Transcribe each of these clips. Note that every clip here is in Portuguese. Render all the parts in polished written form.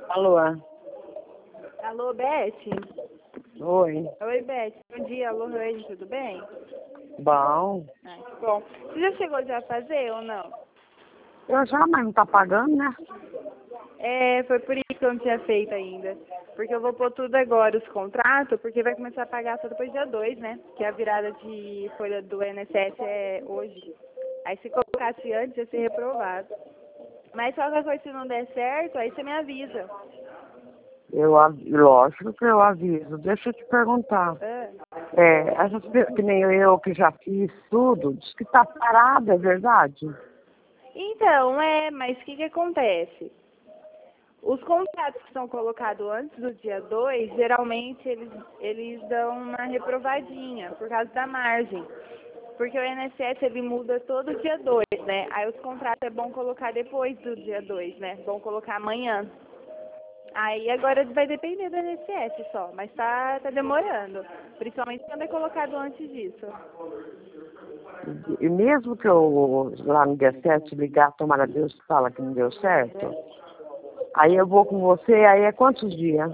Alô? Alô, Beth? Oi. Oi, Beth. Bom dia, alô, Rede, tudo bem? Bom. Bom. Você já chegou já a fazer ou não? Eu já, mas não tá pagando, né? Foi por isso que eu não tinha feito ainda. Porque eu vou pôr tudo agora, os contratos, porque vai começar a pagar só depois do dia 2, né? Que a virada de folha do INSS é hoje. Aí se colocasse antes, ia ser reprovado. Mas só qualquer coisa, se não der certo, aí você me avisa. Lógico que eu aviso. Deixa eu te perguntar. Que nem eu que já fiz tudo, diz que tá parada, é verdade? Então, mas o que acontece? Os contratos que são colocados antes do dia 2, geralmente eles dão uma reprovadinha, por causa da margem. Porque o INSS ele muda todo dia 2, né? Aí os contratos é bom colocar depois do dia 2, né? Bom colocar amanhã. Aí agora vai depender do INSS só, mas tá demorando. Principalmente quando é colocado antes disso. E mesmo que eu lá no dia 7 ligar, tomara a Deus que fala que não deu certo, aí eu vou com você, aí é quantos dias?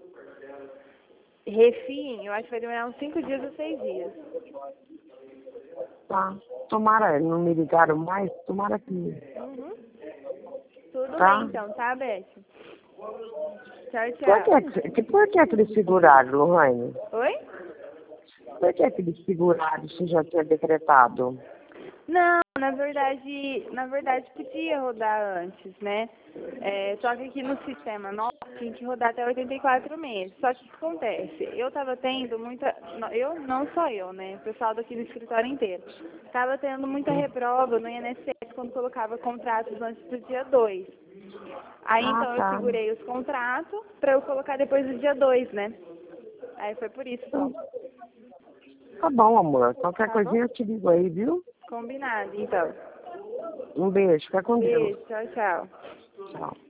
Refim, eu acho que vai demorar uns 5 dias ou 6 dias. Tá. Tomara, não me ligaram mais, tomara que... Uhum. Tudo Tá? bem então, tá, Beth? Tchau, Por que eles seguraram, Lohane? Oi? Por que eles seguraram se já tinha decretado? Não, na verdade podia rodar antes, né? Só que aqui no sistema nosso tinha que rodar até 84 meses. Só que o que acontece? Eu tava tendo muita. Não só eu, né? O pessoal daqui do escritório inteiro. Tava tendo muita reprova no INSS quando colocava contratos antes do dia 2. Aí então eu Tá. segurei os contratos pra eu colocar depois do dia 2, né? Aí foi por isso só. Tá bom, amor. Qualquer Tá bom? coisinha eu te ligo aí, viu? Combinado, então. Um beijo. Fica com Deus. Beijo, tchau, tchau. Tchau.